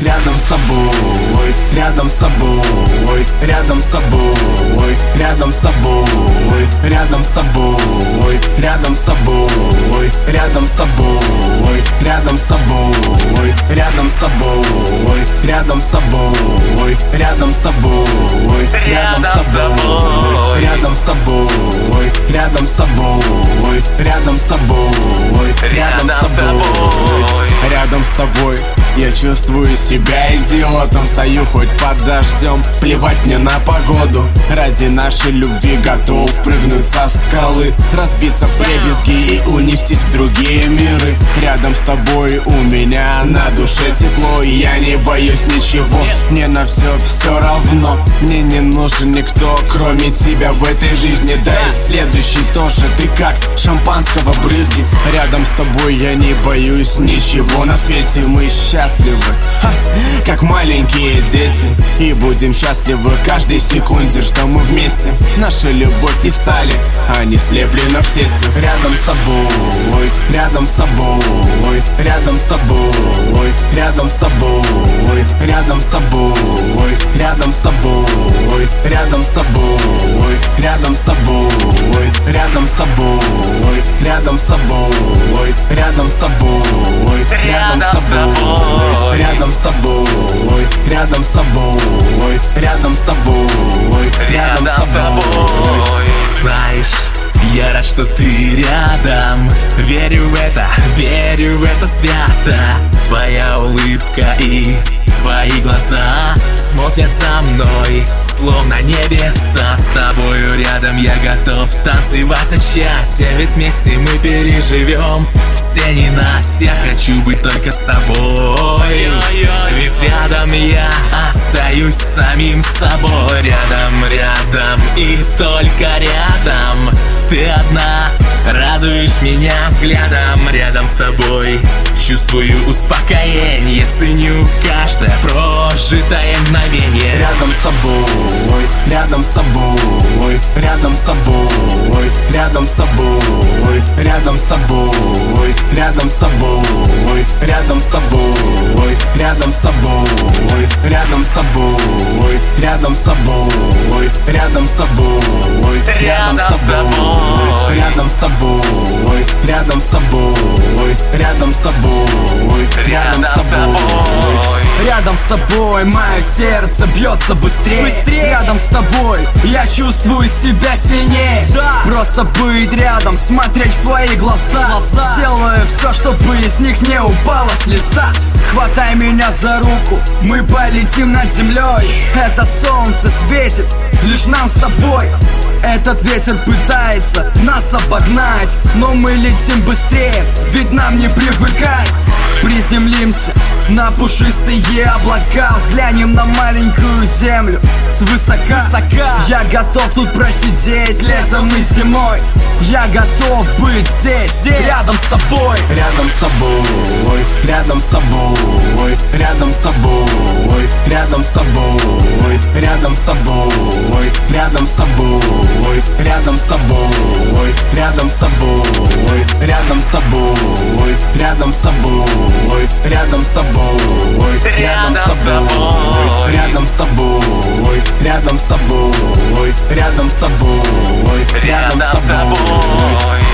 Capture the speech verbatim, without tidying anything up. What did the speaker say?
рядом с тобой, рядом с тобой, рядом с тобой, рядом с тобой, рядом с тобой, рядом с тобой, рядом с тобой, рядом с тобой, рядом с тобой, рядом с тобой, рядом с тобой, рядом с тобой, рядом с тобой, рядом с тобой, рядом с тобой, рядом с тобой, рядом с тобой. Я чувствую себя идиотом, стою хоть под дождем, плевать мне на погоду. Ради нашей любви готов прыгнуть со скалы, разбиться вдребезги и унестись в другие миры. Рядом с тобой у меня на душе тепло, и я не боюсь ничего. Мне на все все равно, мне не нужен никто, кроме тебя в этой жизни. Да и в следующей тоже. Ты как шампанского брызги. Рядом с тобой я не боюсь ничего на свете. Мы счастливы, ха, как маленькие дети, и будем счастливы каждой секунде, что мы вместе. Наша любовь не стали, а не слеплена в тесте. Рядом с тобой, рядом с тобой, рядом с тобой, рядом с тобой, рядом с тобой, рядом с тобой, рядом с тобой, рядом с тобой, рядом с тобой, рядом с тобой, рядом с тобой, рядом с тобой, рядом с тобой, рядом с тобой, рядом с тобой, рядом с тобой. Знаешь, я рад, что ты рядом. Верю в это, верю в это свято. Твоя улыбка и твои глаза смотрят за мной, словно небеса. С тобою рядом я готов танцевать от счастья, ведь вместе мы переживем все ненастья. Хочу быть только с тобой, ведь рядом я остаюсь самим собой. Рядом, рядом и только рядом. Ты одна, радуешь меня взглядом. Рядом с тобой чувствую успокоение, ценю каждое прожитое мгновение. Рядом с тобой, рядом с тобой, рядом с тобой, рядом с тобой, рядом с тобой, рядом с тобой, рядом с тобой, рядом с тобой, рядом с тобой, рядом с тобой, рядом с тобой, рядом с тобой, рядом с тобой, рядом с тобой, рядом с тобой, рядом с тобой. Рядом с тобой мое сердце бьется быстрее. быстрее. Рядом с тобой я чувствую себя сильнее. Да. Просто быть рядом, смотреть в твои глаза, глаза. Сделаю все, чтобы из них не упала слеза. Хватай меня за руку, мы полетим над землей. Это солнце светит лишь нам с тобой. Этот ветер пытается нас обогнать, но мы летим быстрее, ведь нам не привыкать. Приземлимся на пушистые облака, взглянем на маленькую землю свысока. свысока. Я готов тут просидеть летом и зимой. Я готов быть здесь, здесь, рядом с тобой. Рядом с тобой, рядом с тобой, рядом с тобой, рядом с тобой, рядом с тобой, рядом с тобой, рядом с тобой, рядом с тобой, рядом с тобой, рядом с тобой, рядом с тобой, рядом с тобой, рядом с тобой, рядом с тобой, рядом с тобой, рядом с тобой.